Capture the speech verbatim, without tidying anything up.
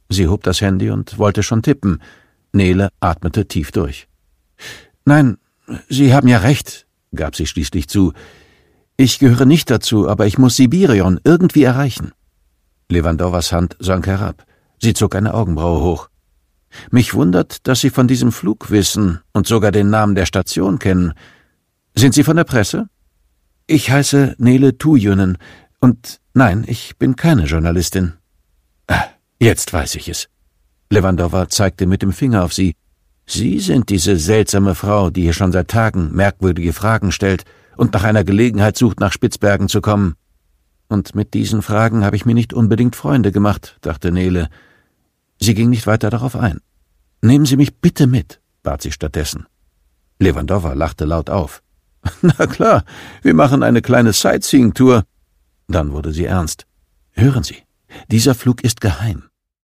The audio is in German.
Sie hob das Handy und wollte schon tippen. Nele atmete tief durch. »Nein, Sie haben ja recht«, gab sie schließlich zu. »Ich gehöre nicht dazu, aber ich muss Sibirion irgendwie erreichen.« Lewandowas Hand sank herab. Sie zog eine Augenbraue hoch. »Mich wundert, dass Sie von diesem Flug wissen und sogar den Namen der Station kennen. Sind Sie von der Presse?« »Ich heiße Nele Tujunen und nein, ich bin keine Journalistin.« »Ah, jetzt weiß ich es.« Lewandowa zeigte mit dem Finger auf sie. »Sie sind diese seltsame Frau, die hier schon seit Tagen merkwürdige Fragen stellt und nach einer Gelegenheit sucht, nach Spitzbergen zu kommen.« »Und mit diesen Fragen habe ich mir nicht unbedingt Freunde gemacht«, dachte Nele. Sie ging nicht weiter darauf ein. »Nehmen Sie mich bitte mit«, bat sie stattdessen. Lewandowa lachte laut auf. »Na klar, wir machen eine kleine Sightseeing-Tour.« Dann wurde sie ernst. »Hören Sie, dieser Flug ist geheim.